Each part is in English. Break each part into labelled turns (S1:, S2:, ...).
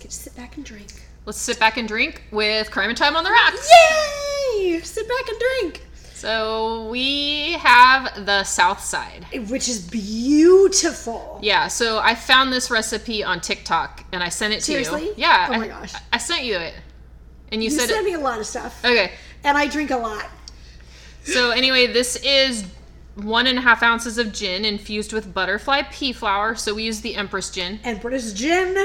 S1: get to sit back and drink.
S2: Let's sit back and drink with Crime and Time on the Rocks.
S1: Yay! Sit back and drink.
S2: So we have the South Side.
S1: Which is beautiful.
S2: Yeah, so I found this recipe on TikTok and I sent it to you.
S1: Seriously?
S2: Yeah.
S1: Oh my gosh.
S2: I sent you it. And you
S1: sent
S2: said
S1: me a lot of stuff.
S2: Okay.
S1: And I drink a lot.
S2: So anyway, this is 1.5 ounces of gin infused with butterfly pea flower. So we use the Empress gin.
S1: Empress gin.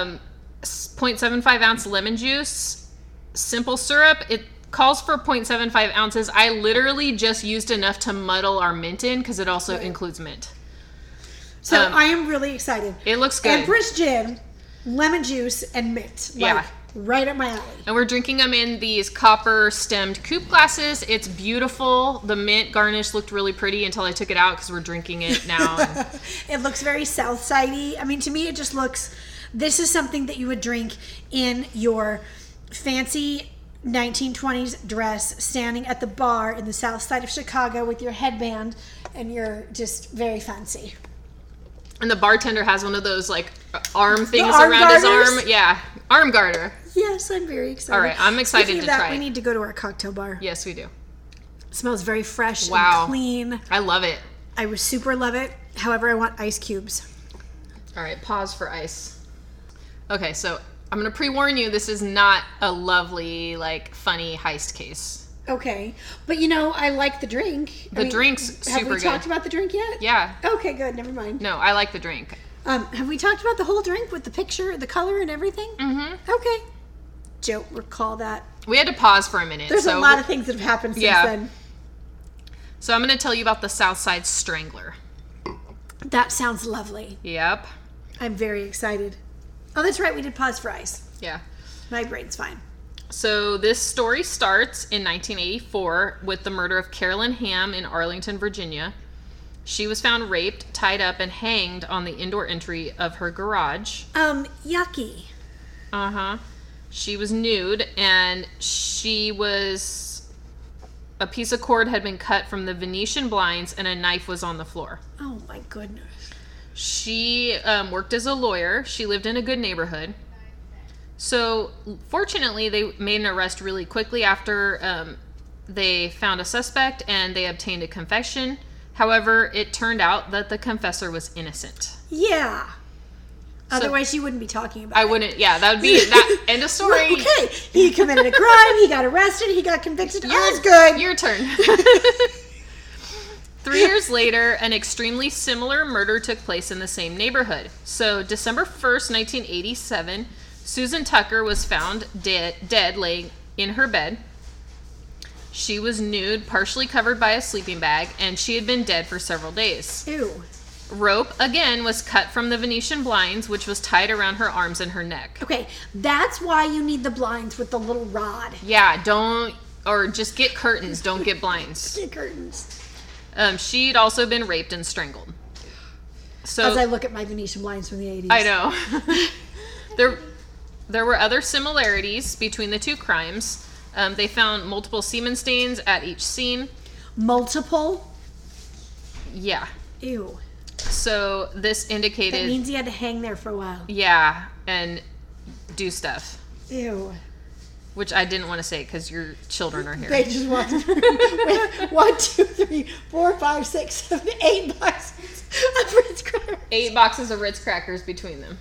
S2: 0.75 ounce lemon juice. Simple syrup. It calls for 0.75 ounces. I literally just used enough to muddle our mint in because it also includes mint.
S1: So I am really excited.
S2: It looks good.
S1: Empress gin, lemon juice, and mint.
S2: Yeah.
S1: Right up my alley.
S2: And we're drinking them in these copper stemmed coupe glasses. It's beautiful. The mint garnish looked really pretty until I took it out because we're drinking it now.
S1: It looks very Southside-y. I mean, to me, it just looks... This is something that you would drink in your fancy 1920s dress, standing at the bar in the South Side of Chicago with your headband, and you're just very fancy.
S2: And the bartender has one of those like arm things
S1: arm
S2: around his
S1: garters?
S2: arm. Yeah, arm garter.
S1: Yes, I'm very excited.
S2: All right, I'm excited
S1: Speaking
S2: to
S1: of that,
S2: try
S1: we
S2: it.
S1: need to go to our cocktail bar.
S2: Yes, we do.
S1: It smells very fresh
S2: Wow.
S1: and clean.
S2: I love it.
S1: I would super love it. However, I want ice cubes.
S2: All right, pause for ice. Okay, so I'm going to pre-warn you, this is not a lovely, like, funny heist case.
S1: Okay. But, you know, I like the drink.
S2: The drink's super
S1: Have we
S2: good.
S1: talked about the drink yet?
S2: Yeah.
S1: Okay, good. Never mind.
S2: No, I like the drink.
S1: Have we talked about the whole drink with the picture, the color, and everything?
S2: Mm-hmm.
S1: Okay. Don't recall that.
S2: We had to pause for a minute.
S1: There's a lot of things that have happened since then.
S2: So I'm going to tell you about the Southside Strangler.
S1: That sounds lovely.
S2: Yep.
S1: I'm very excited. Oh, that's right. We did pause for ice.
S2: Yeah.
S1: My brain's fine.
S2: So this story starts in 1984 with the murder of Carolyn Hamm in Arlington, Virginia. She was found raped, tied up, and hanged on the indoor entry of her garage.
S1: Yucky.
S2: Uh-huh. She was nude, and a piece of cord had been cut from the Venetian blinds, and a knife was on the floor.
S1: Oh, my goodness.
S2: She worked as a lawyer. She lived in a good neighborhood. So, fortunately, they made an arrest really quickly after they found a suspect, and they obtained a confession. However, it turned out that the confessor was innocent.
S1: Yeah. Otherwise, you wouldn't be talking about it.
S2: I wouldn't. Yeah, that would be that end of story.
S1: Okay. He committed a crime. He got arrested. He got convicted. All's good.
S2: Your turn. 3 years later, an extremely similar murder took place in the same neighborhood. So, December 1st, 1987, Susan Tucker was found dead laying in her bed. She was nude, partially covered by a sleeping bag, and she had been dead for several days.
S1: Ew.
S2: Rope, again, was cut from the Venetian blinds, which was tied around her arms and her neck.
S1: Okay, that's why you need the blinds with the little rod.
S2: Yeah, just get curtains, don't get blinds.
S1: Get curtains.
S2: She'd also been raped and strangled. So,
S1: as I look at my Venetian blinds from the 80s.
S2: I know. There were other similarities between the two crimes. They found multiple semen stains at each scene.
S1: Multiple?
S2: Yeah.
S1: Ew.
S2: So this indicated...
S1: That means he had to hang there for a while.
S2: Yeah, and do stuff.
S1: Ew.
S2: Which I didn't want to say because your children are here.
S1: They just walked through with 1, 2, 3, 4, 5, 6, 7, 8 boxes of Ritz crackers.
S2: 8 boxes of Ritz crackers between them.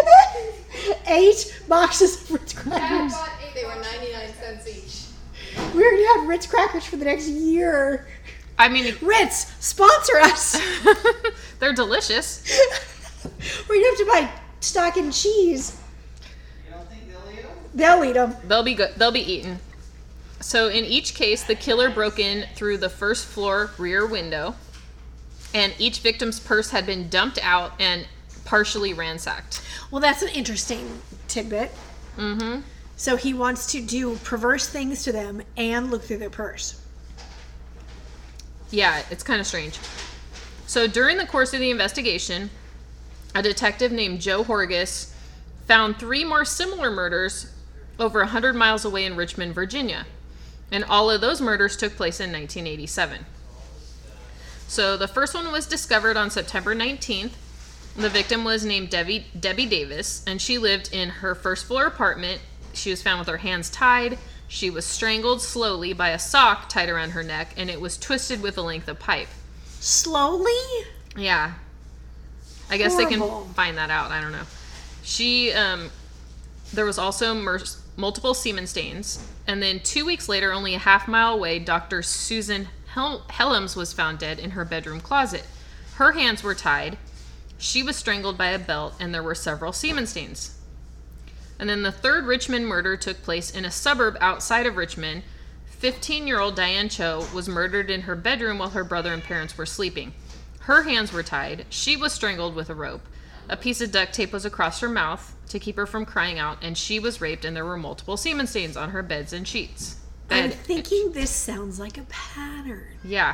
S1: 8 boxes of Ritz crackers.
S3: They were 99 cents each.
S1: We're going to have Ritz crackers for the next year.
S2: I mean...
S1: Ritz, sponsor us.
S2: They're delicious.
S1: We're going to have to buy stock and cheese.
S3: You don't think they'll eat them?
S1: They'll eat them.
S2: They'll be good. They'll be eaten. So in each case, the killer broke in through the first floor rear window, and each victim's purse had been dumped out and partially ransacked.
S1: Well, that's an interesting tidbit.
S2: Mm-hmm.
S1: So he wants to do perverse things to them and look through their purse.
S2: Yeah, it's kind of strange. So during the course of the investigation, a detective named Joe Horgus found 3 more similar murders over 100 miles away in Richmond, Virginia. And all of those murders took place in 1987. So the first one was discovered on September 19th. The victim was named Debbie Davis, and she lived in her first floor apartment. She was found with her hands tied. She was strangled slowly by a sock tied around her neck, and it was twisted with a length of pipe.
S1: Slowly?
S2: Yeah. I guess they
S1: Horrible.
S2: can find that out. I don't know. She, there was also multiple semen stains. And then 2 weeks later, only a half-mile away, Dr. Susan Helms was found dead in her bedroom closet. Her hands were tied. She was strangled by a belt, and there were several semen stains. And then the third Richmond murder took place in a suburb outside of Richmond. 15-year-old Diane Cho was murdered in her bedroom while her brother and parents were sleeping. Her hands were tied. She was strangled with a rope. A piece of duct tape was across her mouth to keep her from crying out, and she was raped, and there were multiple semen stains on her beds and sheets.
S1: I'm thinking this sounds like a pattern.
S2: Yeah.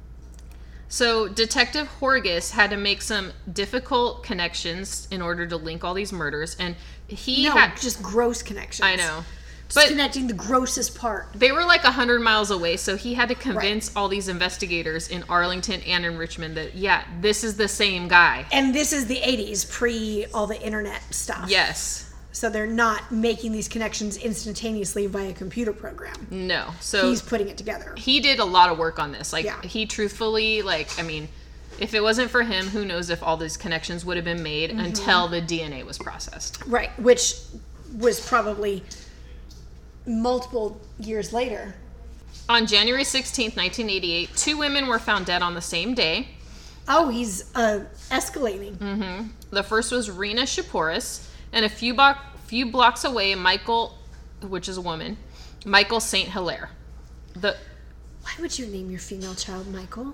S2: So Detective Horgus had to make some difficult connections in order to link all these murders, and he had
S1: just gross connections.
S2: I know.
S1: Just
S2: But
S1: connecting the grossest part.
S2: they were like 100 miles away, so he had to convince all these investigators in Arlington and in Richmond that, yeah, this is the same guy.
S1: And this is the 80s, pre all the internet stuff.
S2: Yes.
S1: So they're not making these connections instantaneously by a computer program.
S2: No. So
S1: He's putting it together.
S2: he did a lot of work on this. Like,
S1: Yeah.
S2: he truthfully, like, I mean, if it wasn't for him, who knows if all these connections would have been made until the DNA was processed.
S1: Right, which was probably multiple years later.
S2: On January 16th, 1988, 2 women were found dead on the same day.
S1: Oh, he's escalating.
S2: The first was Rena Shaporis, and a few blocks away, Michael, which is a woman, Michael St. Hilaire.
S1: Why would you name your female child Michael?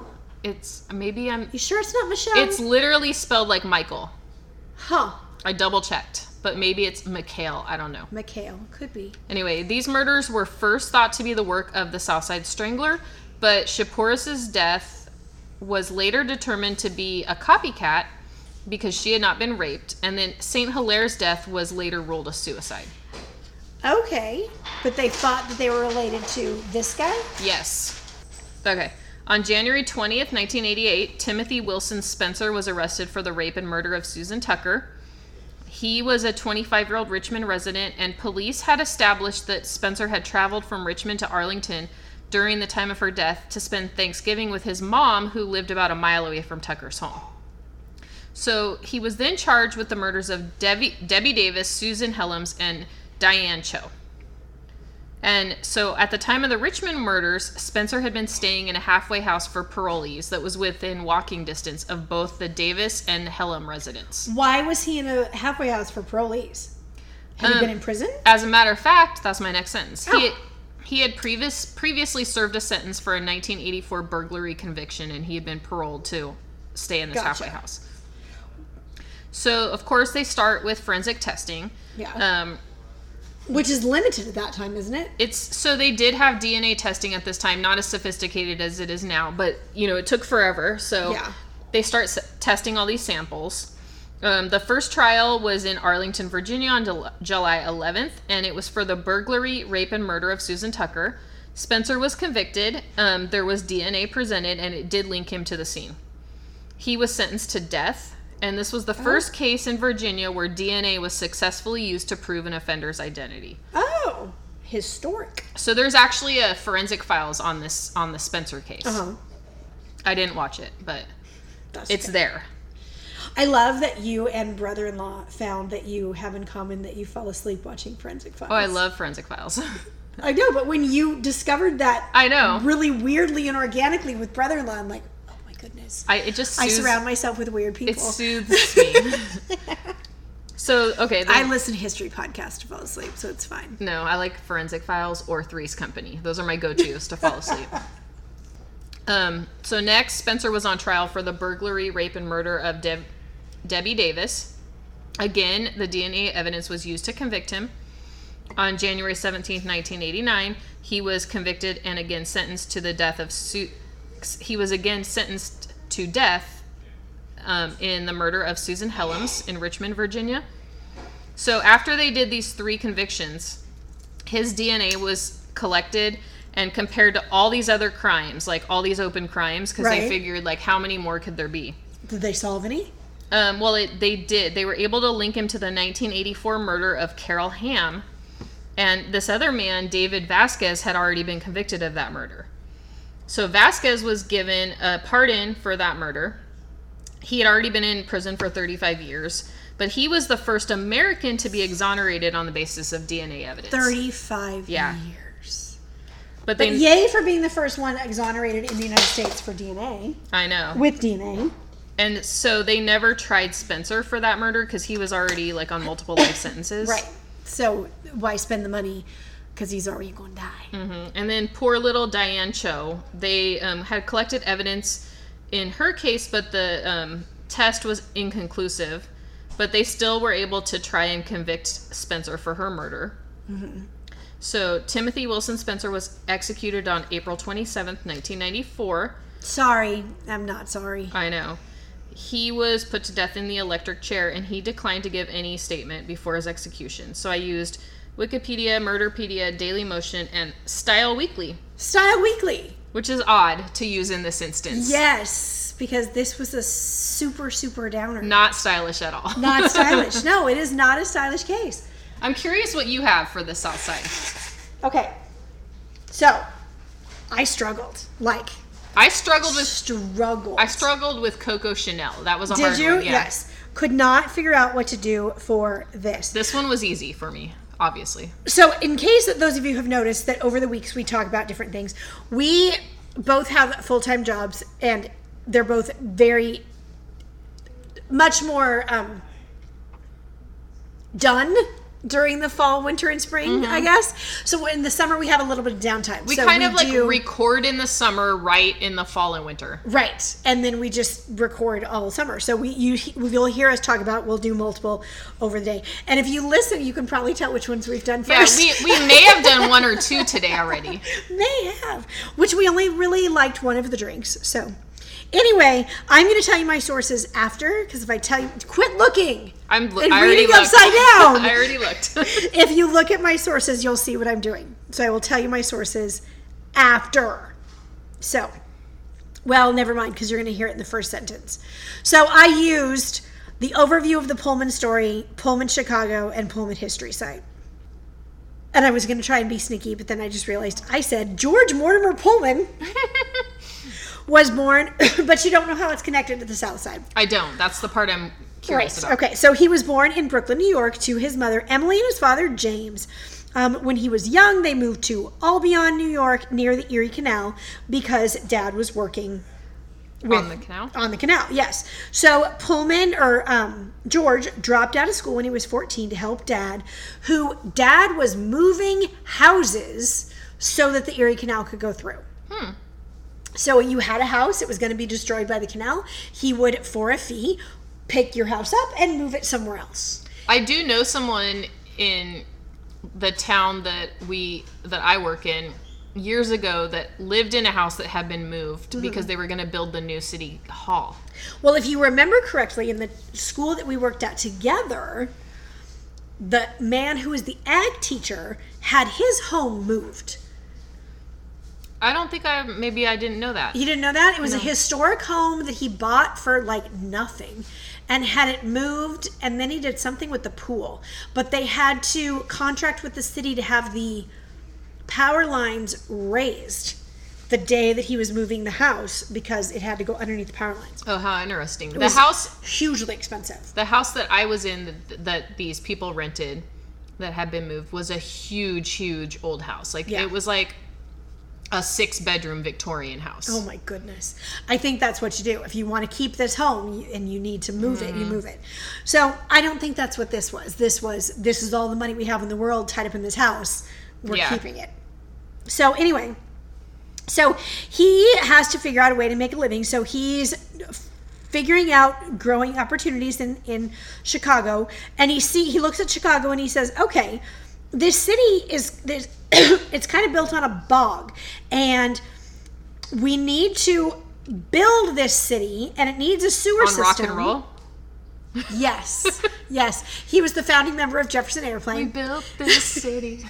S1: You sure it's not Michelle?
S2: It's literally spelled like Michael.
S1: Huh.
S2: I double checked, but maybe it's Mikhail. I don't know.
S1: Mikhail. Could be.
S2: Anyway, these murders were first thought to be the work of the Southside Strangler, but Shaporis' death was later determined to be a copycat because she had not been raped, and then St. Hilaire's death was later ruled a suicide.
S1: Okay. But they thought that they were related to this guy?
S2: Yes. Okay. On January 20th, 1988, Timothy Wilson Spencer was arrested for the rape and murder of Susan Tucker. He was a 25-year-old Richmond resident, and police had established that Spencer had traveled from Richmond to Arlington during the time of her death to spend Thanksgiving with his mom, who lived about a mile away from Tucker's home. So he was then charged with the murders of Debbie Davis, Susan Helms, and Diane Cho. And so at the time of the Richmond murders, Spencer had been staying in a halfway house for parolees that was within walking distance of both the Davis and Helm residents.
S1: Why was he in a halfway house for parolees? Had he been in prison?
S2: As a matter of fact, that's my next sentence.
S1: Oh.
S2: He had previously served a sentence for a 1984 burglary conviction, and he had been paroled to stay in this
S1: Gotcha.
S2: halfway house. So, of course, they start with forensic testing.
S1: Yeah. Which is limited at that time, isn't it?
S2: So they did have DNA testing at this time, not as sophisticated as it is now, but it took forever. So
S1: Yeah.
S2: they start testing all these samples. The first trial was in Arlington, Virginia on July 11th, and it was for the burglary, rape, and murder of Susan Tucker. Spencer was convicted. There was DNA presented, and it did link him to the scene. He was sentenced to death. And this was the first case in Virginia where DNA was successfully used to prove an offender's identity.
S1: Oh, historic.
S2: So there's actually a forensic files on the Spencer case.
S1: Uh-huh.
S2: I didn't watch it, but
S1: That's
S2: it's
S1: okay.
S2: there.
S1: I love that you and brother-in-law found that you have in common that you fall asleep watching Forensic Files.
S2: Oh, I love forensic files.
S1: I know, but when you discovered that
S2: I know.
S1: really weirdly and organically with brother-in-law, I'm like, oh my goodness.
S2: I
S1: surround myself with weird people.
S2: It soothes me. So, okay.
S1: I listen to history podcasts to fall asleep, so it's fine.
S2: No, I like Forensic Files or Three's Company. Those are my go-tos to fall asleep. So next, Spencer was on trial for the burglary, rape, and murder of Debbie Davis. Again, the DNA evidence was used to convict him. On January 17th, 1989, he was convicted and again sentenced to the death of he was again sentenced to death in the murder of Susan Helms in Richmond, Virginia. So after they did these 3 convictions, his DNA was collected and compared to all these other crimes, like all these open crimes, because
S1: Right.
S2: they figured, like, how many more could there be?
S1: Did they solve any?
S2: They did. They were able to link him to the 1984 murder of Carol Ham. And this other man, David Vasquez, had already been convicted of that murder. So Vasquez was given a pardon for that murder. He had already been in prison for 35 years, but he was the first American to be exonerated on the basis of DNA evidence.
S1: 35
S2: Yeah.
S1: years.
S2: But
S1: yay for being the first one exonerated in the United States for DNA.
S2: I know.
S1: With DNA.
S2: And so they never tried Spencer for that murder because he was already like on multiple life sentences.
S1: Right. So why spend the money? Because he's already going to die.
S2: Mm-hmm. And then poor little Diane Cho. They had collected evidence in her case, but the test was inconclusive. But they still were able to try and convict Spencer for her murder. Mm-hmm. So Timothy Wilson Spencer was executed on April 27th, 1994.
S1: Sorry. I'm not sorry.
S2: I know. He was put to death in the electric chair, and he declined to give any statement before his execution. So I used Wikipedia, Murderpedia, Dailymotion, and Style Weekly.
S1: Style Weekly.
S2: Which is odd to use in this instance.
S1: Yes, because this was a super, super downer.
S2: Not stylish at all.
S1: Not stylish. No, it is not a stylish case.
S2: I'm curious what you have for the South Side.
S1: Okay. So, I struggled.
S2: I struggled with Coco Chanel. That was a hard one.
S1: Did you?
S2: Yeah.
S1: Yes. Could not figure out what to do for this.
S2: This one was easy for me, obviously.
S1: So, in case that those of you have noticed that over the weeks we talk about different things, we both have full-time jobs, and they're both very much more done during the fall, winter, and spring, I guess. So in the summer, we have a little bit of downtime.
S2: We
S1: so
S2: kind of record in the summer, right in the fall and winter.
S1: Right. And then we just record all summer. So you'll hear us talk about, we'll do multiple over the day. And if you listen, you can probably tell which ones we've done first.
S2: Yeah, we may have done one or two today already.
S1: May have. Which we only really liked one of the drinks. So anyway, I'm going to tell you my sources after, because if I tell you, quit looking.
S2: I'm
S1: reading
S2: already
S1: upside down.
S2: I already looked.
S1: If you look at my sources, you'll see what I'm doing. So I will tell you my sources after. So, well, never mind, because you're going to hear it in the first sentence. So I used the overview of the Pullman story, Pullman Chicago, and Pullman history site. And I was going to try and be sneaky, but then I just realized I said George Mortimer Pullman was born, but you don't know how it's connected to the South Side.
S2: I don't. That's the part I'm curious about.
S1: Okay, so he was born in Brooklyn, New York, to his mother, Emily, and his father, James. When he was young, they moved to Albion, New York, near the Erie Canal, because Dad was working
S2: on the canal?
S1: On the canal, yes. So George dropped out of school when he was 14 to help Dad, Dad was moving houses so that the Erie Canal could go through. So you had a house, it was going to be destroyed by the canal. He would, for a fee, pick your house up and move it somewhere else.
S2: I do know someone in the town that I work in years ago that lived in a house that had been moved because they were going to build the new city hall.
S1: Well, if you remember correctly, in the school that we worked at together, the man who was the ag teacher had his home moved.
S2: I don't think maybe I didn't know that.
S1: You didn't know that? It was a historic home that he bought for nothing and had it moved, and then he did something with the pool. But they had to contract with the city to have the power lines raised the day that he was moving the house because it had to go underneath the power lines.
S2: Oh, how interesting.
S1: It was house hugely expensive.
S2: The house that I was in that these people rented that had been moved was a huge old house. It was like a 6-bedroom Victorian house.
S1: Oh my goodness. I think that's what you do. If you want to keep this home and you need to move it, you move it. So I don't think that's what this was. This is all the money we have in the world tied up in this house. We're keeping it. So anyway, so he has to figure out a way to make a living. So he's figuring out growing opportunities in Chicago. And he looks at Chicago and he says, okay, this city it's kind of built on a bog, and we need to build this city, and it needs a sewer system.
S2: Rock and roll?
S1: Yes. Yes. He was the founding member of Jefferson Airplane.
S2: We built this city.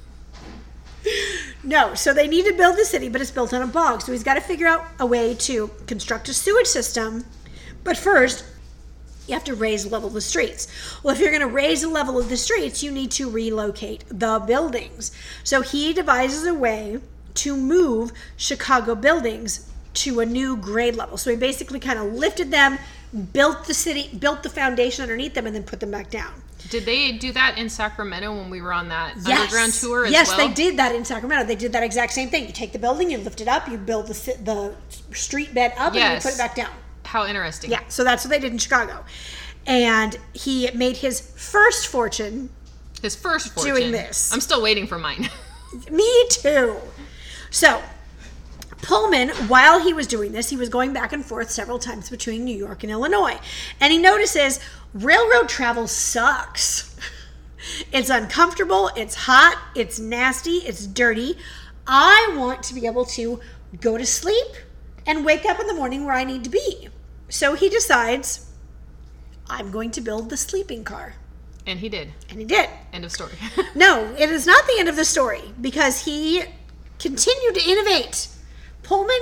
S1: No, so they need to build the city, but it's built on a bog. So he's got to figure out a way to construct a sewage system. But first, You have to raise the level of the streets. Well, if you're going to raise the level of the streets, you need to relocate the buildings. So he devises a way to move Chicago buildings to a new grade level. So he basically kind of lifted them, built the city, built the foundation underneath them, and then put them back down.
S2: Did they do that in Sacramento when we were on that underground tour as
S1: yes,
S2: well?
S1: Yes, they did that in Sacramento. They did that exact same thing. You take the building, you lift it up, you build the street bed up, and you put it back down.
S2: How interesting.
S1: Yeah, so that's what they did in Chicago. And he made his first fortune.
S2: Doing this. I'm still waiting for mine.
S1: Me too. So, Pullman, while he was doing this, he was going back and forth several times between New York and Illinois. And he notices railroad travel sucks. It's uncomfortable, it's hot, it's nasty, it's dirty. I want to be able to go to sleep and wake up in the morning where I need to be. So he decides, I'm going to build the sleeping car.
S2: And he did.
S1: And he did.
S2: End of story.
S1: No, it is not the end of the story, because he continued to innovate. Pullman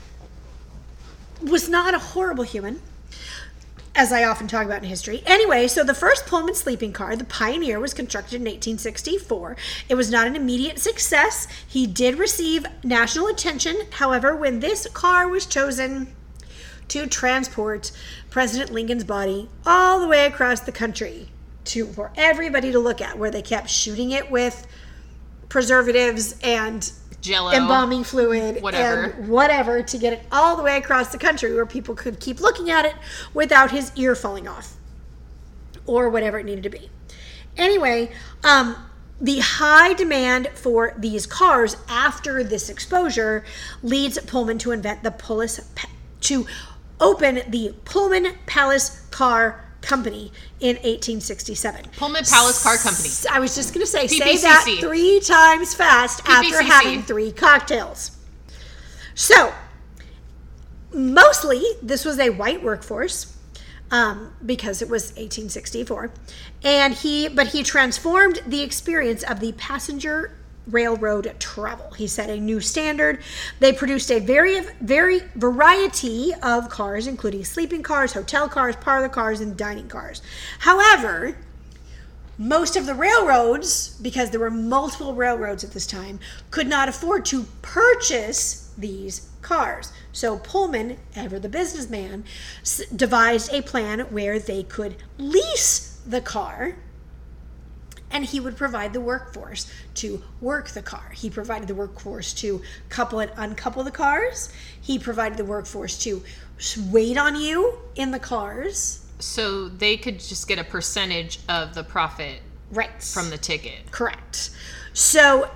S1: was not a horrible human, as I often talk about in history. Anyway, so the first Pullman sleeping car, the Pioneer, was constructed in 1864. It was not an immediate success. He did receive national attention. However, when this car was chosen to transport President Lincoln's body all the way across the country for everybody to look at, where they kept shooting it with preservatives and
S2: Jello,
S1: embalming fluid,
S2: whatever
S1: and whatever, to get it all the way across the country where people could keep looking at it without his ear falling off or whatever it needed to be. Anyway, the high demand for these cars after this exposure leads Pullman to invent to open the Pullman Palace Car Company in 1867.
S2: Pullman Palace Car Company.
S1: I was just going to say
S2: PPCC.
S1: that 3 times fast after
S2: PPCC.
S1: having 3 cocktails. So, mostly this was a white workforce, because it was 1864, and he transformed the experience of the passenger railroad travel. He set a new standard. They produced a very variety of cars, including sleeping cars, hotel cars, parlor cars, and dining cars. However, most of the railroads, because there were multiple railroads at this time, could not afford to purchase these cars. So Pullman, ever the businessman, devised a plan where they could lease the car, and he would provide the workforce to work the car. He provided the workforce to couple and uncouple the cars. He provided the workforce to wait on you in the cars.
S2: So they could just get a percentage of the profit from the ticket.
S1: Correct. So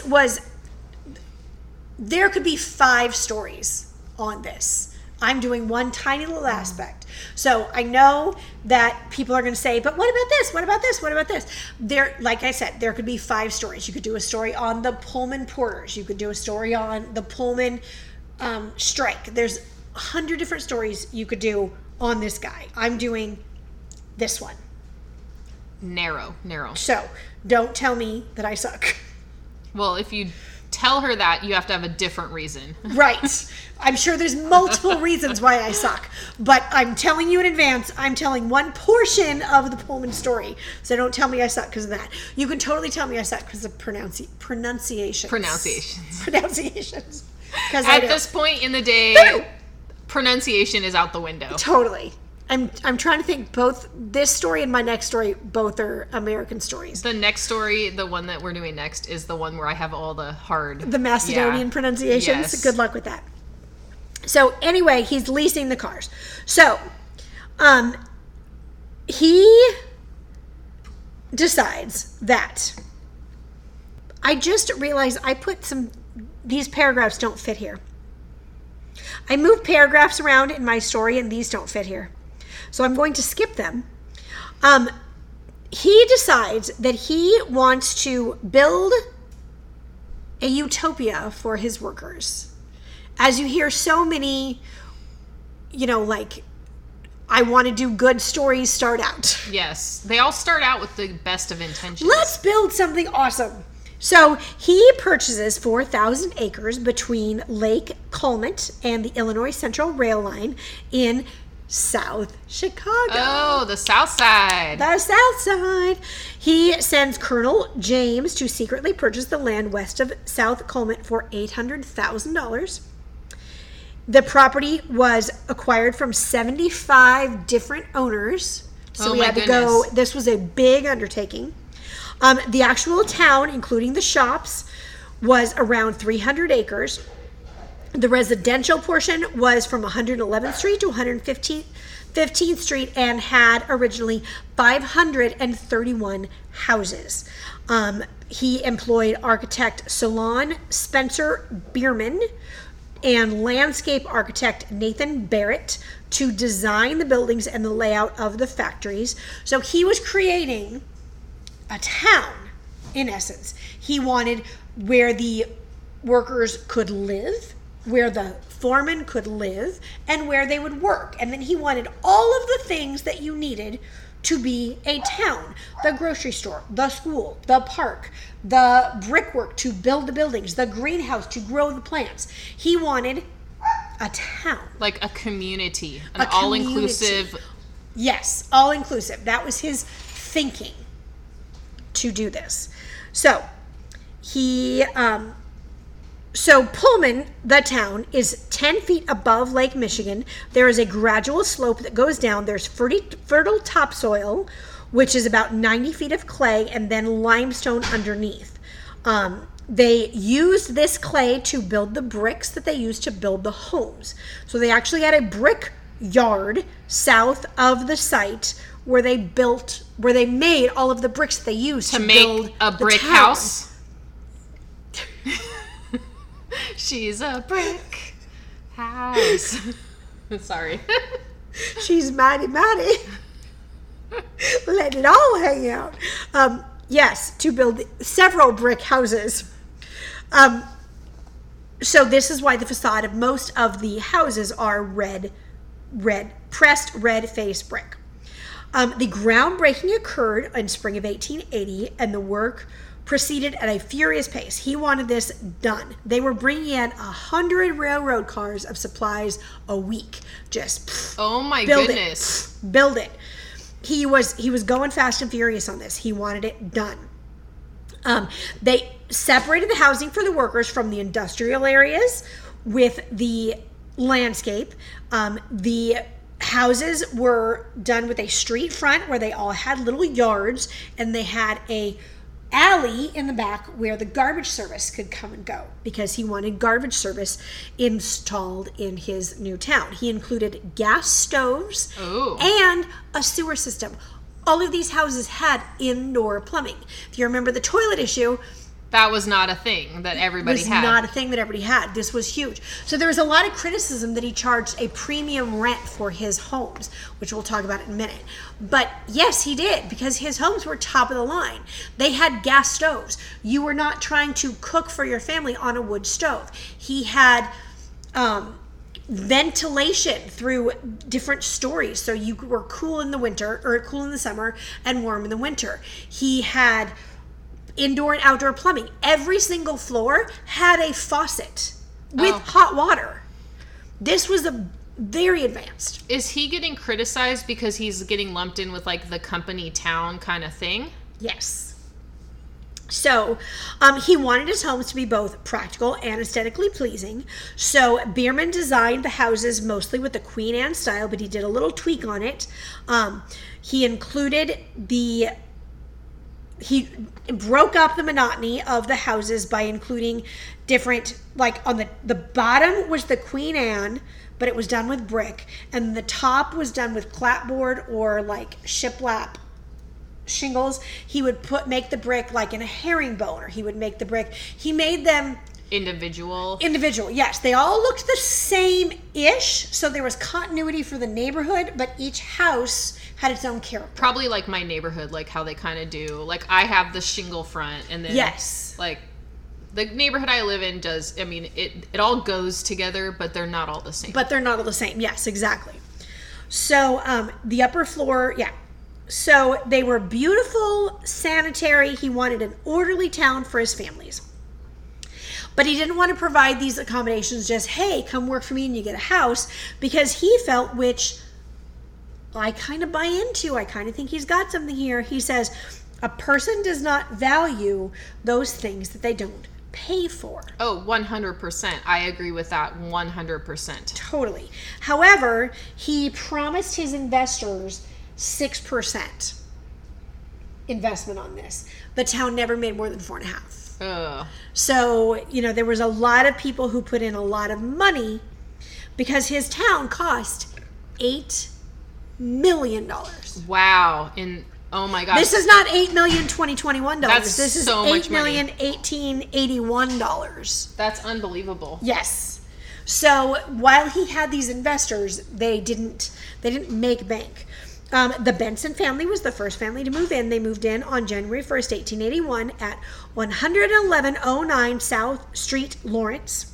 S1: there could be 5 stories on this. I'm doing one tiny little aspect. So I know that people are going to say, but what about this? What about this? What about this? Like I said, there could be 5 stories. You could do a story on the Pullman porters. You could do a story on the Pullman strike. There's 100 different stories you could do on this guy. I'm doing this one.
S2: Narrow.
S1: So don't tell me that I suck.
S2: Well, if you tell her that, you have to have a different reason.
S1: Right. I'm sure there's multiple reasons why I suck, but I'm telling you in advance, I'm telling one portion of the Pullman story. So don't tell me I suck because of that. You can totally tell me I suck because of pronunciations. At
S2: this point in the day, pronunciation is out the window.
S1: Totally. I'm trying to think, both this story and my next story, both are American stories.
S2: The next story, the one that we're doing next, is the one where I have all the
S1: Macedonian pronunciations.
S2: Yes.
S1: Good luck with that. So anyway, he's leasing the cars. So he decides that I just realized I put these paragraphs don't fit here. I moved paragraphs around in my story and these don't fit here. So I'm going to skip them. He decides that he wants to build a utopia for his workers. As you hear so many, I want to do good stories start out.
S2: Yes. They all start out with the best of intentions.
S1: Let's build something awesome. So he purchases 4,000 acres between Lake Coleman and the Illinois Central Rail Line in South Chicago.
S2: Oh, the South Side.
S1: The South Side. He sends Colonel James to secretly purchase the land west of South Coleman for $800,000. The property was acquired from 75 different owners. So we had to go. This was a big undertaking. The actual town, including the shops, was around 300 acres. The residential portion was from 111th Street to 115th Street and had originally 531 houses. He employed architect Solon Spencer Bierman and landscape architect Nathan Barrett to design the buildings and the layout of the factories. So he was creating a town, in essence. He wanted where the workers could live, where the foreman could live, and where they would work. And then he wanted all of the things that you needed to be a town. The grocery store, the school, the park, the brickwork to build the buildings, the greenhouse to grow the plants. He wanted a town.
S2: Like a community, an all-inclusive.
S1: Yes, all-inclusive. That was his thinking to do this. So Pullman, the town, is 10 feet above Lake Michigan. There is a gradual slope that goes down. There's fertile topsoil, which is about 90 feet of clay, and then limestone underneath. They used this clay to build the bricks that they used to build the homes. So they actually had a brick yard south of the site where they made all of the bricks that they used to build
S2: make a brick house. She's a brick house. Sorry.
S1: She's Maddie. Let it all hang out. Yes, to build several brick houses. So this is why the facade of most of the houses are pressed red face brick. The groundbreaking occurred in spring of 1880, and the work proceeded at a furious pace. He wanted this done. They were bringing in 100 railroad cars of supplies a week. Just
S2: oh my
S1: build
S2: goodness,
S1: build it. He was going fast and furious on this. He wanted it done. They separated the housing for the workers from the industrial areas with the landscape. The houses were done with a street front where they all had little yards, and they had a alley in the back where the garbage service could come and go, because he wanted garbage service installed in his new town. He included gas stoves and a sewer system. All of these houses had indoor plumbing. If you remember the toilet issue,
S2: that was not a thing that everybody had.
S1: Not a thing that everybody had. This was huge. So there was a lot of criticism that he charged a premium rent for his homes, which we'll talk about in a minute. But yes, he did, because his homes were top of the line. They had gas stoves. You were not trying to cook for your family on a wood stove. He had ventilation through different stories, so you were cool in the winter, or cool in the summer and warm in the winter. He had indoor and outdoor plumbing. Every single floor had a faucet with hot water. This was very advanced.
S2: Is he getting criticized because he's getting lumped in with like the company town kind of thing?
S1: Yes. So he wanted his homes to be both practical and aesthetically pleasing. So Bierman designed the houses mostly with the Queen Anne style, but he did a little tweak on it. He broke up the monotony of the houses by including different, like on the bottom was the Queen Anne, but it was done with brick, and the top was done with clapboard or like shiplap shingles. He would make the brick like in a herringbone, or he would make the brick. He made them
S2: individual.
S1: Yes, they all looked the same-ish, so there was continuity for the neighborhood, but each house had its own character.
S2: Probably like my neighborhood, like how they kind of do. Like I have the shingle front, and then like the neighborhood I live in does. I mean, it all goes together, but they're not all the same.
S1: Yes, exactly. So the upper floor, so they were beautiful, sanitary. He wanted an orderly town for his families. But he didn't want to provide these accommodations just, hey, come work for me and you get a house, because he felt, which I kind of buy into. I kind of think he's got something here. He says, a person does not value those things that they don't pay for.
S2: Oh, 100%. I agree with that 100%.
S1: Totally. However, he promised his investors 6% investment on this. The town never made more than 4.5%.
S2: Ugh.
S1: So, there was a lot of people who put in a lot of money because his town cost $8 million.
S2: Wow. Oh my gosh.
S1: This is not $8 million 2021 dollars.
S2: That's
S1: This is
S2: so
S1: $8
S2: much money.
S1: million 1881 dollars.
S2: That's unbelievable.
S1: Yes. So while he had these investors, they didn't make bank. The Benson family was the first family to move in. They moved in on January 1st, 1881 at 11109 South Street, Lawrence.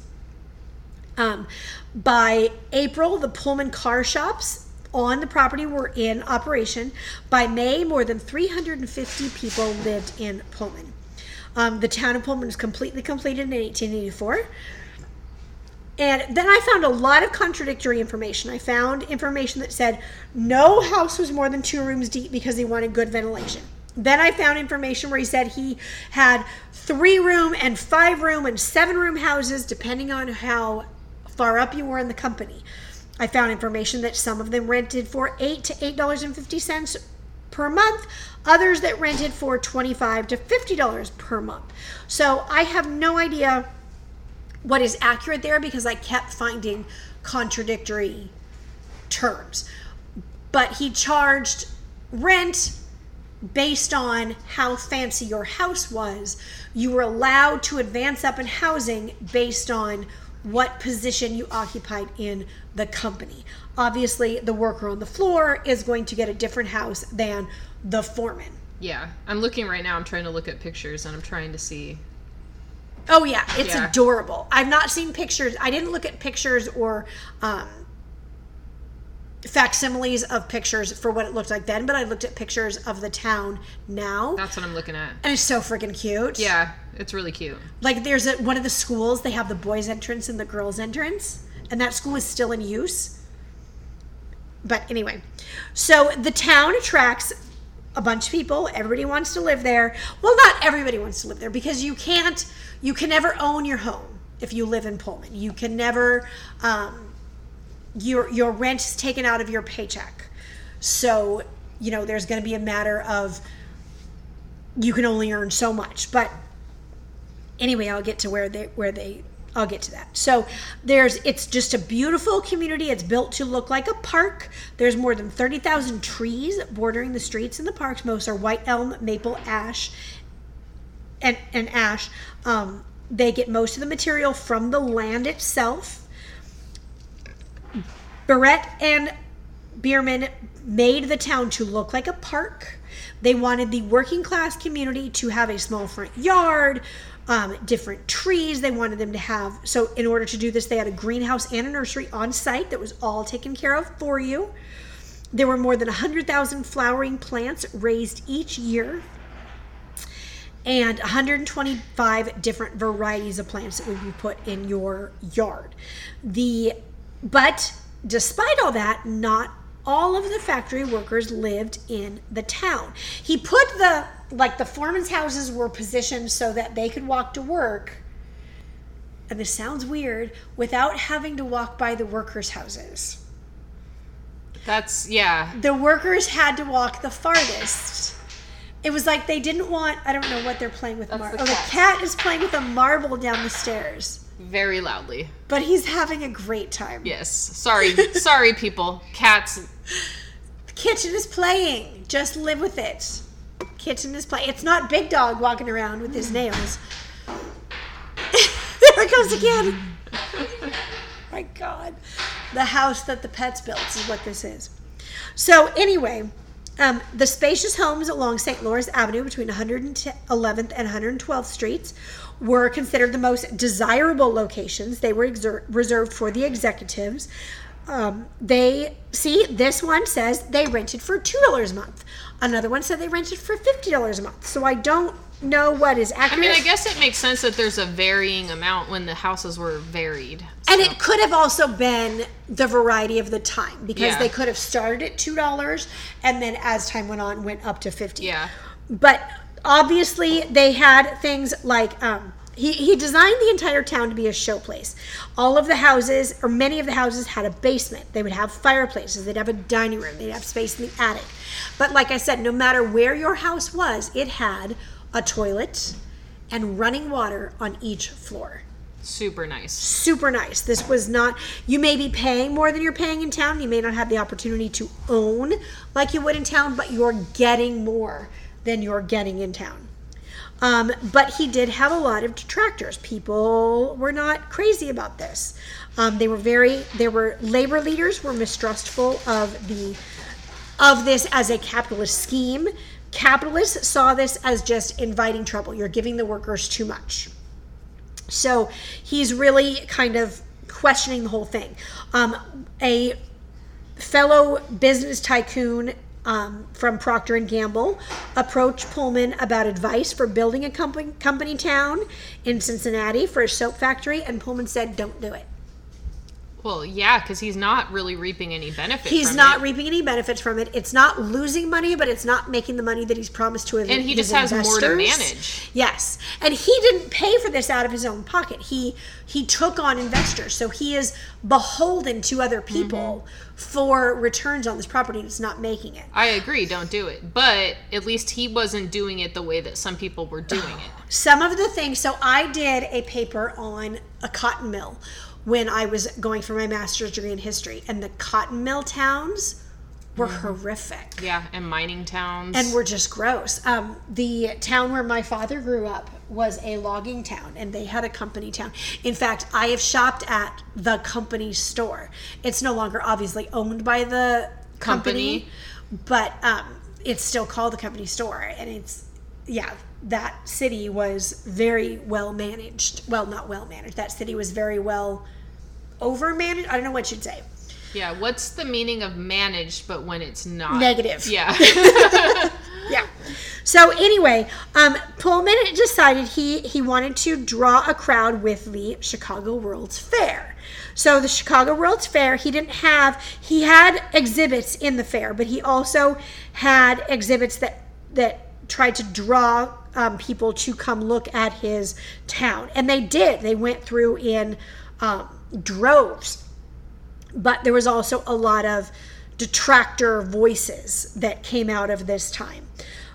S1: By April, the Pullman car shops on the property were in operation. By May, more than 350 people lived in Pullman. The town of Pullman was completely completed in 1884. And then I found a lot of contradictory information. I found information that said no house was more than 2 rooms deep because he wanted good ventilation. Then I found information where he said he had 3-room and 5-room and 7-room houses depending on how far up you were in the company. I found information that some of them rented for $8 to $8.50 per month, others that rented for $25 to $50 per month. So I have no idea what is accurate there because I kept finding contradictory terms. But he charged rent based on how fancy your house was. You were allowed to advance up in housing based on what position you occupied in the company. Obviously, the worker on the floor is going to get a different house than the foreman.
S2: Yeah. I'm looking right now. I'm trying to look at pictures and I'm trying to see.
S1: Oh, yeah. It's adorable. I've not seen pictures. I didn't look at pictures or facsimiles of pictures for what it looked like then, but I looked at pictures of the town now.
S2: That's what I'm looking at.
S1: And it's so freaking cute.
S2: Yeah, it's really cute.
S1: Like there's one of the schools, they have the boys' entrance and the girls' entrance, and that school is still in use. But anyway, so the town attracts a bunch of people. Everybody wants to live there. Well, not everybody wants to live there because you can never own your home if you live in Pullman. You can never, your rent is taken out of your paycheck. So, there's going to be a matter of you can only earn so much. But anyway, I'll get to I'll get to that. So it's just a beautiful community. It's built to look like a park. There's more than 30,000 trees bordering the streets and the parks. Most are white elm, maple, ash, and ash. They get most of the material from the land itself. Barrett and Bierman made the town to look like a park. They wanted the working class community to have a small front yard, different trees. They wanted them to have, so in order to do this, they had a greenhouse and a nursery on site that was all taken care of for you. There were more than 100,000 flowering plants raised each year and 125 different varieties of plants that would be put in your yard. But despite all that, not all of the factory workers lived in the town. He put the foreman's houses were positioned so that they could walk to work, and this sounds weird, without having to walk by the workers' houses. The workers had to walk the farthest. It was like they didn't want, I don't know what they're playing with. The cat is playing with a marble down the stairs.
S2: Very loudly.
S1: But he's having a great time.
S2: Yes. Sorry, people. Cats.
S1: The kitchen is playing. Just live with it. Kitchen is playing. It's not Big Dog walking around with his nails. There it goes again. My God. The house that the pets built is what this is. So anyway, the spacious homes along St. Lawrence Avenue between 111th and 112th Streets were considered the most desirable locations. They were reserved for the executives. This one says they rented for $2 a month. Another one said they rented for $50 a month. So I don't know what is accurate.
S2: I mean, I guess it makes sense that there's a varying amount when the houses were varied.
S1: And it could have also been the variety of the time, because
S2: Yeah.
S1: they could have started at $2 and then as time went on went up to $50.
S2: Yeah.
S1: But obviously they had things like he designed the entire town to be a showplace. All of the houses, or many of the houses, had a basement. They would have fireplaces. They'd have a dining room. They'd have space in the attic. But like I said, no matter where your house was, it had a toilet and running water on each floor.
S2: Super nice.
S1: Super nice. This was not, you may be paying more than you're paying in town. You may not have the opportunity to own like you would in town, but you're getting more than you're getting in town. But he did have a lot of detractors. People were not crazy about this. Labor leaders were mistrustful of this as a capitalist scheme. Capitalists saw this as just inviting trouble. You're giving the workers too much. So he's really kind of questioning the whole thing. A fellow business tycoon from Procter & Gamble approached Pullman about advice for building a company town in Cincinnati for a soap factory, and Pullman said, don't do it.
S2: Well, yeah, because he's not really reaping any benefit
S1: He's
S2: from
S1: not
S2: it.
S1: reaping any benefits from it. It's not losing money, but it's not making the money that he's promised to his
S2: And he
S1: his
S2: just has more to
S1: investors.
S2: manage.
S1: Yes. And he didn't pay for this out of his own pocket. He took on investors. So he is beholden to other people for returns on this property, and it's not making it.
S2: I agree, don't do it. But at least he wasn't doing it the way that some people were doing it.
S1: Some of the things, so I did a paper on a cotton mill when I was going for my master's degree in history, and the cotton mill towns were horrific.
S2: Yeah, and mining towns.
S1: And were just gross. The town where my father grew up was a logging town, and they had a company town. In fact, I have shopped at the company store. It's no longer obviously owned by the company. But it's still called the company store, and it's, yeah, that city was very well managed. Well, not well managed. That city was very well over managed. I don't know what you'd say.
S2: Yeah, what's the meaning of managed, but when it's not?
S1: Negative.
S2: Yeah.
S1: Yeah. So anyway, Pullman decided he wanted to draw a crowd with the Chicago World's Fair. So the Chicago World's Fair, he had exhibits in the fair, but he also had exhibits that tried to draw people to come look at his town. And they did. They went through in droves. But there was also a lot of detractor voices that came out of this time.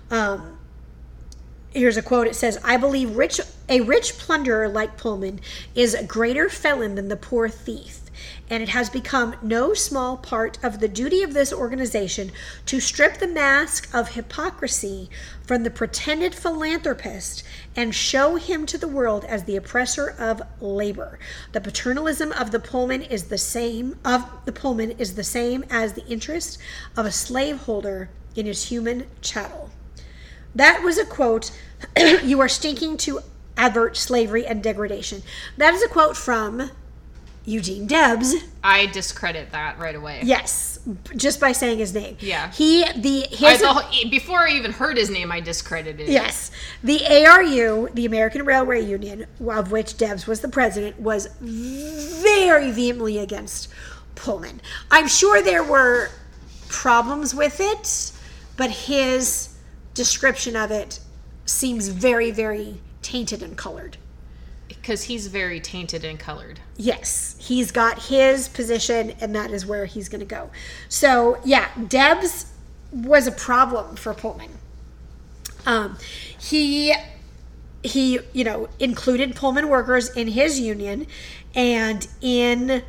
S1: Here's a quote. It says, I believe a rich plunderer like Pullman is a greater felon than the poor thief, and it has become no small part of the duty of this organization to strip the mask of hypocrisy from the pretended philanthropist and show him to the world as the oppressor of labor. The paternalism of the Pullman is the same as the interest of a slaveholder in his human chattel. That was a quote. You are stinking to avert slavery and degradation. That is a quote from Eugene Debs.
S2: I discredit that right away.
S1: Yes, just by saying his name.
S2: Yeah.
S1: Before
S2: I even heard his name, I discredited it.
S1: Yes. The ARU, the American Railway Union, of which Debs was the president, was very vehemently against Pullman. I'm sure there were problems with it, but his description of it seems very, very tainted and colored.
S2: Because he's very tainted and colored.
S1: Yes, he's got his position, and that is where he's going to go. So, yeah, Debs was a problem for Pullman. He included Pullman workers in his union, and in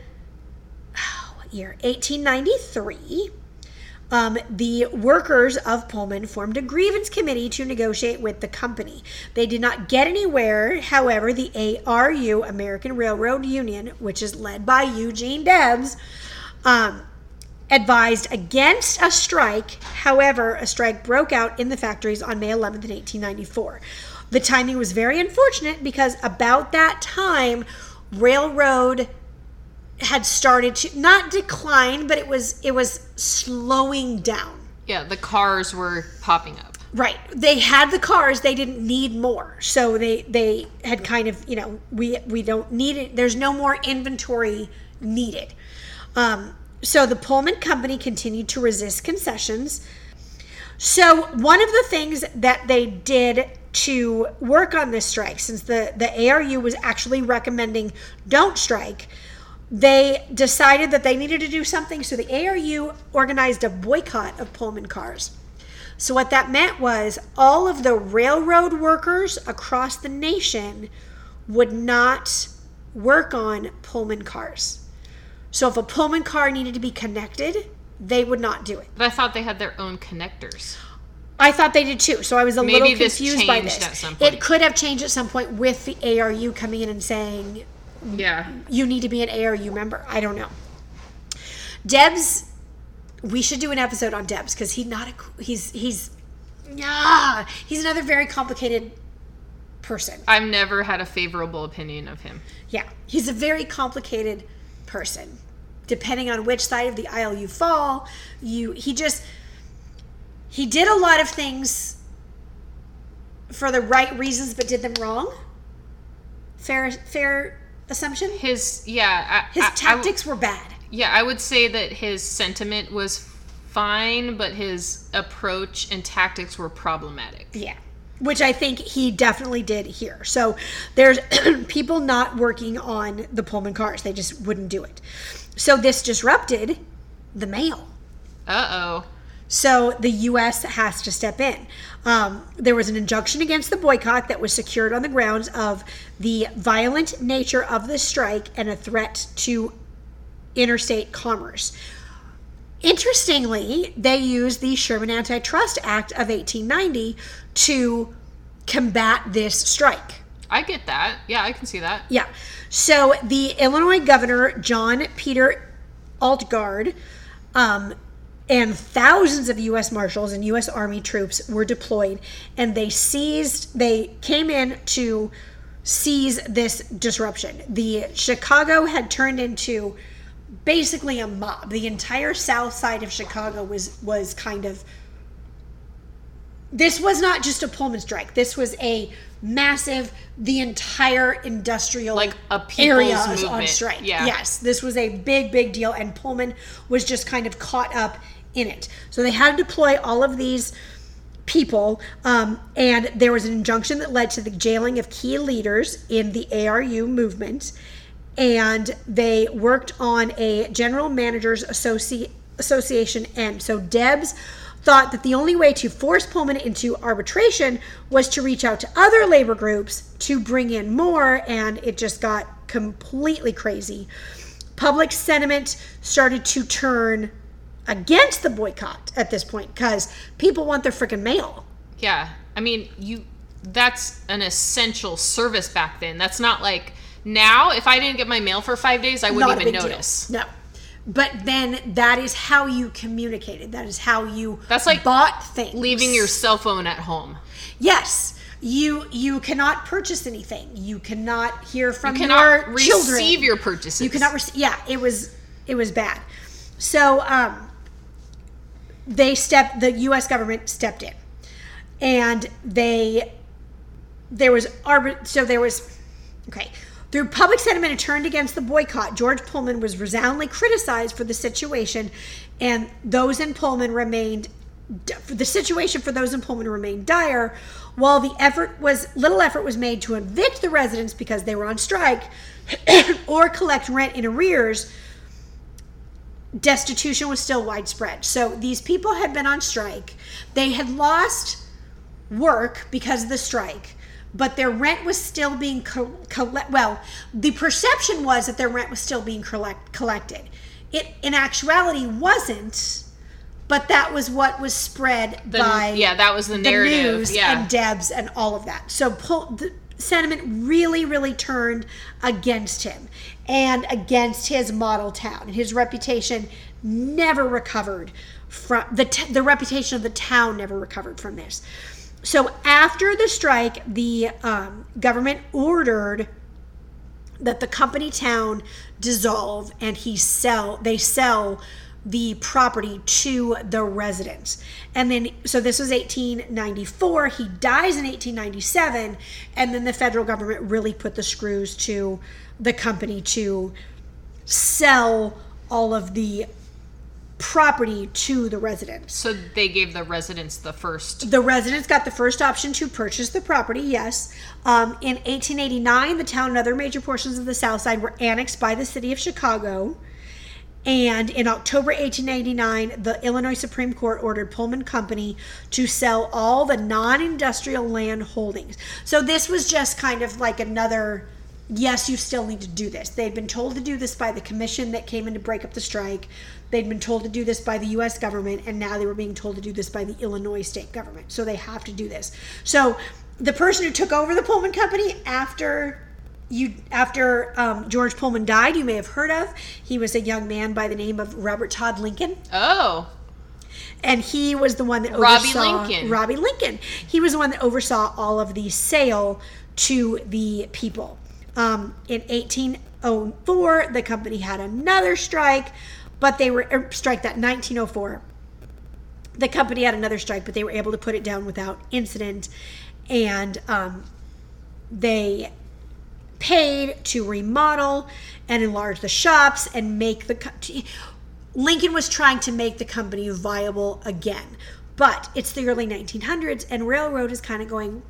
S1: 1893, the workers of Pullman formed a grievance committee to negotiate with the company. They did not get anywhere. However, the ARU, American Railroad Union, which is led by Eugene Debs, advised against a strike. However, a strike broke out in the factories on May 11th in 1894. The timing was very unfortunate because about that time, railroad had started to not decline, but it was slowing down.
S2: Yeah, the cars were popping up.
S1: Right. They had the cars, they didn't need more. So they had kind of, we don't need it. There's no more inventory needed. So the Pullman Company continued to resist concessions. So one of the things that they did to work on this strike, since the ARU was actually recommending don't strike, they decided that they needed to do something. So the ARU organized a boycott of Pullman cars. So what that meant was all of the railroad workers across the nation would not work on Pullman cars. So if a Pullman car needed to be connected, they would not do it.
S2: But I thought they had their own connectors.
S1: I thought they did too. So I was a little confused by this.
S2: At some point.
S1: It could have changed at some point with the ARU coming in and saying,
S2: yeah,
S1: you need to be an ARU member. I don't know. Debs, we should do an episode on Debs because he's another very complicated person.
S2: I've never had a favorable opinion of him.
S1: Yeah, he's a very complicated person. Depending on which side of the aisle you fall, he did a lot of things for the right reasons but did them wrong. Fair assumption?
S2: His
S1: tactics were bad.
S2: Yeah, I would say that his sentiment was fine, but his approach and tactics were problematic.
S1: Yeah, which I think he definitely did here. So there's people not working on the Pullman cars. They just wouldn't do it. So this disrupted the mail.
S2: Uh-oh.
S1: So the U.S. has to step in. There was an injunction against the boycott that was secured on the grounds of the violent nature of the strike and a threat to interstate commerce. Interestingly, they used the Sherman Antitrust Act of 1890 to combat this strike.
S2: I get that. Yeah, I can see that.
S1: Yeah. So the Illinois governor, John Peter Altgard, and thousands of U.S. Marshals and U.S. Army troops were deployed, and they came in to seize this disruption. The Chicago had turned into basically a mob. The entire south side of Chicago was kind of, this was not just a Pullman strike. This was a massive, the entire industrial
S2: like a
S1: area
S2: people's movement.
S1: On strike.
S2: Yeah.
S1: Yes, this was a big deal, and Pullman was just kind of caught up in it. So they had to deploy all of these people, and there was an injunction that led to the jailing of key leaders in the ARU movement, and they worked on a general managers association end. So Debs thought that the only way to force Pullman into arbitration was to reach out to other labor groups to bring in more, and it just got completely crazy. Public sentiment started to turn against the boycott at this point because people want their freaking mail.
S2: Yeah. I mean, that's an essential service back then. That's not like now, if I didn't get my mail for 5 days, I wouldn't even notice.
S1: No. But then that is how you communicated. That is how you
S2: That's like
S1: bought things.
S2: Leaving your cell phone at home.
S1: Yes. You cannot purchase anything. You cannot hear from your children.
S2: Receive your purchases.
S1: You cannot receive. Yeah, it was bad. So the U.S. government stepped in, and through public sentiment it turned against the boycott. George Pullman was resoundingly criticized for the situation, and the situation for those in Pullman remained dire. While little effort was made to evict the residents because they were on strike or collect rent in arrears, destitution was still widespread. So these people had been on strike. They had lost work because of the strike, but their rent was still being the perception was that their rent was still being collected. It in actuality wasn't, but that was what was spread by
S2: that was the narrative.
S1: News and Debs and all of that. So the sentiment really turned against him and against his model town, and his reputation never recovered from the reputation of the town never recovered from this. So after the strike, the government ordered that the company town dissolve, and they sell the property to the residents. And then, so this was 1894. He dies in 1897. And then the federal government really put the screws to the company to sell all of the property to the residents.
S2: So they gave the residents the first.
S1: The residents got the first option to purchase the property, yes. In 1889, the town and other major portions of the South Side were annexed by the city of Chicago. And in October 1889, the Illinois Supreme Court ordered Pullman Company to sell all the non-industrial land holdings. So this was just kind of like another, yes, you still need to do this. They'd been told to do this by the commission that came in to break up the strike. They'd been told to do this by the U.S. government, and now they were being told to do this by the Illinois state government. So they have to do this. So the person who took over the Pullman Company after George Pullman died, you may have heard of. He was a young man by the name of Robert Todd Lincoln.
S2: Oh.
S1: And he was the one that Robbie Lincoln. He was the one that oversaw all of the sale to the people. In 1804, the company had another strike, but they were strike that 1904. The company had another strike, but they were able to put it down without incident, and they paid to remodel and enlarge the shops and make the. Lincoln was trying to make the company viable again, but it's the early 1900s, and railroad is kind of going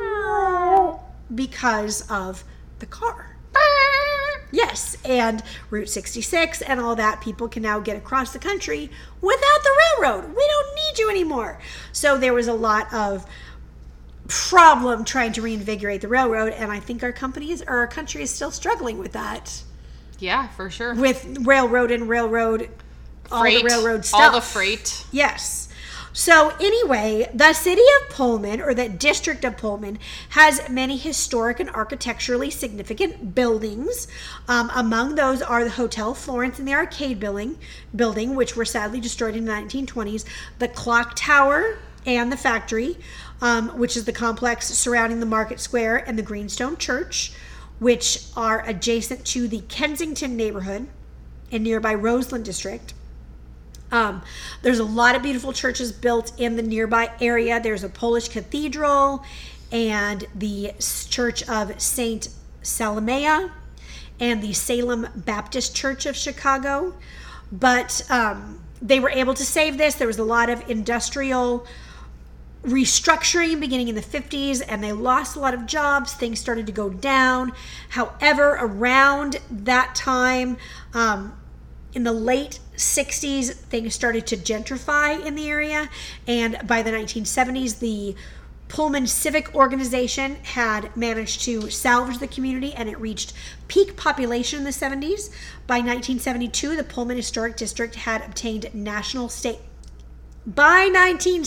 S1: because of the car. Yes, and Route 66 and all that, people can now get across the country without the railroad. We don't need you anymore. So there was a lot of problem trying to reinvigorate the railroad, and I think our country is still struggling with that.
S2: Yeah, for sure.
S1: With railroad, all
S2: freight,
S1: the railroad stuff.
S2: All the freight.
S1: Yes. So anyway, the city of Pullman, or the district of Pullman, has many historic and architecturally significant buildings. Among those are the Hotel Florence and the Arcade building, which were sadly destroyed in the 1920s, the Clock Tower and the Factory, which is the complex surrounding the Market Square, and the Greenstone Church, which are adjacent to the Kensington neighborhood in nearby Roseland district. There's a lot of beautiful churches built in the nearby area. There's a Polish cathedral and the Church of St. Salamea and the Salem Baptist Church of Chicago. But they were able to save this. There was a lot of industrial restructuring beginning in the 50s, and they lost a lot of jobs. Things started to go down. However, around that time, in the late 60s, things started to gentrify in the area, and by the 1970s, the Pullman Civic Organization had managed to salvage the community, and it reached peak population in the 70s. By 1972, the Pullman Historic District had obtained national, state, and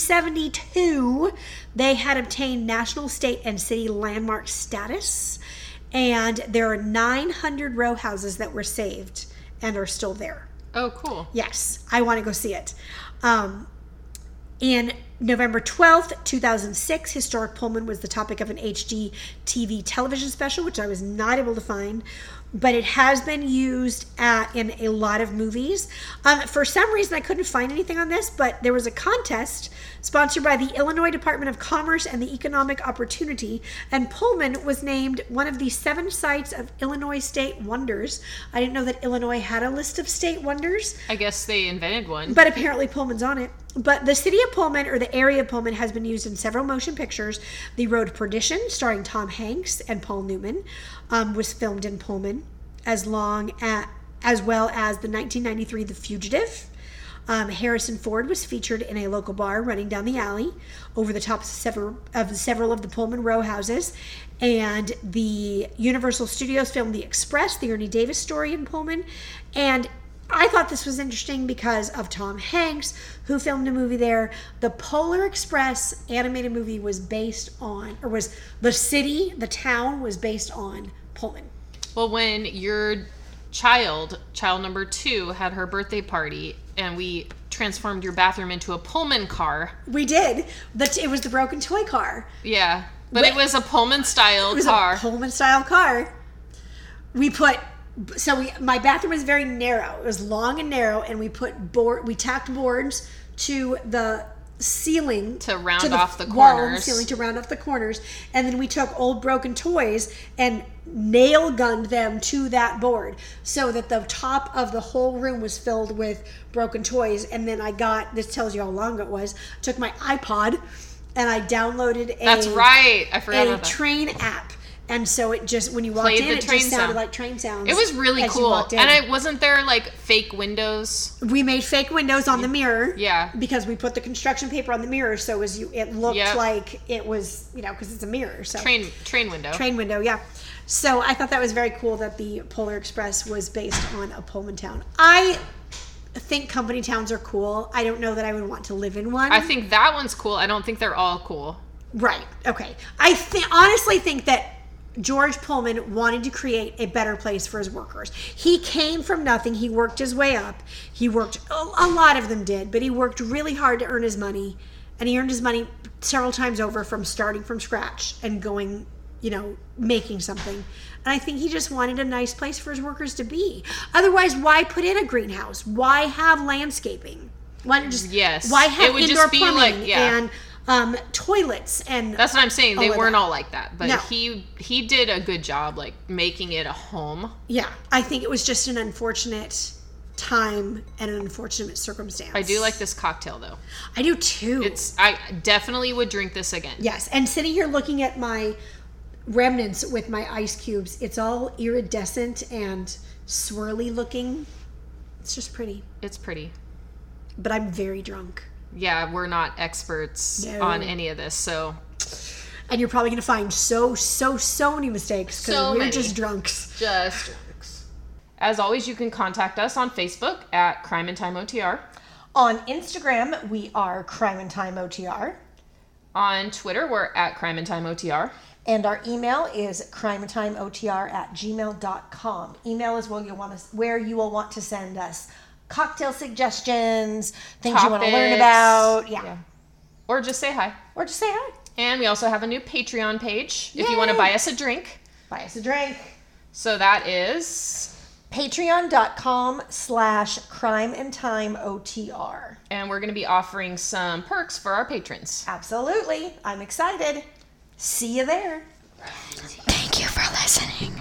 S1: city landmark status, and there are 900 row houses that were saved and are still there.
S2: Oh, cool.
S1: Yes, I want to go see it. In November 12th, 2006, Historic Pullman was the topic of an HGTV television special, which I was not able to find, but it has been used in a lot of movies. For some reason, I couldn't find anything on this, but there was a contest sponsored by the Illinois Department of Commerce and the Economic Opportunity, and Pullman was named one of the 7 sites of Illinois State Wonders. I didn't know that Illinois had a list of state wonders.
S2: I guess they invented one.
S1: But apparently Pullman's on it. But the city of Pullman, or the area of Pullman, has been used in several motion pictures. The Road Perdition, starring Tom Hanks and Paul Newman, was filmed in Pullman, as well as the 1993 The Fugitive. Harrison Ford was featured in a local bar running down the alley over the tops of several of the Pullman row houses. And the Universal Studios filmed The Express, the Ernie Davis story in Pullman. And I thought this was interesting because of Tom Hanks, who filmed a movie there. The Polar Express animated movie was based on, or was the town was based on Pullman.
S2: Well, when your child number 2, had her birthday party, and we transformed your bathroom into a Pullman car.
S1: We did. It was the broken toy car.
S2: Yeah, but it was a Pullman-style car.
S1: It was a Pullman-style car. We put my bathroom was very narrow. It was long and narrow, and we tacked boards to the ceiling
S2: to round off the
S1: wall
S2: corners.
S1: And ceiling to round off the corners, and then we took old broken toys and nail gunned them to that board so that the top of the whole room was filled with broken toys. And then this tells you how long it was, took my iPod and I downloaded
S2: That's right. I forgot about that.
S1: train app. And so it just, when you walked
S2: Played
S1: in,
S2: the
S1: it
S2: train
S1: just sounded
S2: sound.
S1: like train sounds.
S2: It was really
S1: as you
S2: cool.
S1: walked in.
S2: And wasn't there like fake windows?
S1: We made fake windows on the mirror.
S2: Yeah.
S1: Because we put the construction paper on the mirror, so it looked
S2: Yep.
S1: like it was, because it's a mirror. So
S2: Train window.
S1: Train window, yeah. So I thought that was very cool that the Polar Express was based on a Pullman town. I think company towns are cool. I don't know that I would want to live in one.
S2: I think that one's cool. I don't think they're all cool.
S1: Right. Okay. I honestly think that George Pullman wanted to create a better place for his workers. He came from nothing. He worked his way up. He worked, a lot of them did, but he worked really hard to earn his money. And he earned his money several times over from starting from scratch and going, making something. And I think he just wanted a nice place for his workers to be. Otherwise, why put in a greenhouse? Why have landscaping? Why have
S2: it would
S1: indoor
S2: just be
S1: plumbing and toilets? And
S2: that's what I'm saying. They weren't
S1: that.
S2: all like that, but
S1: No.
S2: he did a good job, like making it a home.
S1: Yeah, I think it was just an unfortunate time and an unfortunate circumstance.
S2: I do like this cocktail though.
S1: I do too.
S2: I definitely would drink this again.
S1: Yes, and sitting here looking at my remnants with my ice cubes, it's all iridescent and swirly looking. It's just pretty.
S2: It's pretty.
S1: But I'm very drunk.
S2: Yeah, we're not experts
S1: No.
S2: on any of this, so.
S1: And you're probably going to find so many mistakes because
S2: So
S1: we're
S2: many.
S1: just drunks.
S2: Just drunks. As always, you can contact us on Facebook at Crime and Time OTR.
S1: On Instagram, we are Crime and Time OTR.
S2: On Twitter, we're at Crime and Time OTR.
S1: And our email is crimeandtimeotr@gmail.com. Email is where you will want to send us cocktail suggestions, things you want to learn about. Yeah.
S2: Or just say hi.
S1: Or just say hi.
S2: And we also have a new Patreon page if
S1: Yay.
S2: you want to buy us a drink.
S1: Buy us a drink.
S2: So that is
S1: patreon.com/crimeandtimeotr.
S2: And we're going to be offering some perks for our patrons.
S1: Absolutely. I'm excited. See you there.
S4: Thank you for listening.